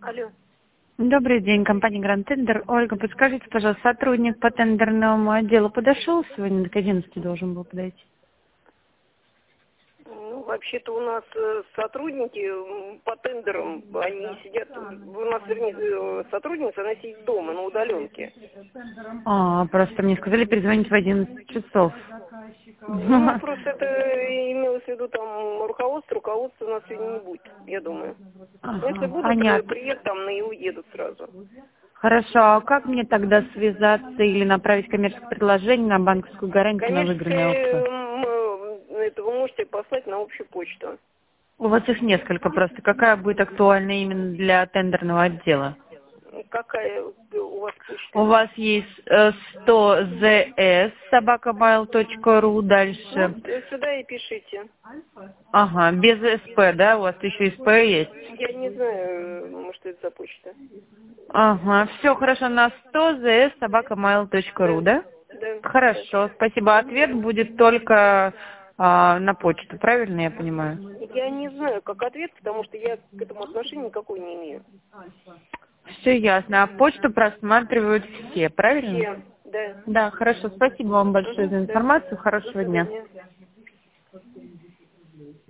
Алло. Добрый день, компания Grand Tender. Ольга, подскажите, пожалуйста, сотрудник по тендерному отделу подошел сегодня, к 11 должен был подойти? Ну, вообще-то у нас сотрудники по тендерам, они сидят, у нас, вернее, сотрудница, она сидит дома на удаленке. Просто мне сказали перезвонить в 11 часов. Ну, просто это имелось в виду там руководство у нас сегодня не будет, я думаю. Если будут, Понятно. приедут там и уедут сразу. Хорошо, а как мне тогда связаться или направить коммерческое предложение на банковскую гарантию на выигранную аукцию? Это вы можете послать на общую почту. У вас их несколько просто. Какая будет актуальна именно для тендерного отдела? Какая у вас почта? У вас есть 100zs собакамайл.ру, дальше. Ну, сюда и пишите. Ага, без СП, да? У вас еще СП есть? Я не знаю, может, это за почта. Ага, все хорошо, на 100zs собакамайл.ру, да? Да. Хорошо, спасибо. Ответ будет только на почту, правильно я понимаю? Я не знаю, как ответ, потому что я к этому отношения никакой не имею. Все ясно. А почту просматривают все, правильно? Все, да. Да, хорошо. Спасибо вам большое за Да. информацию. До Хорошего дня. свидания.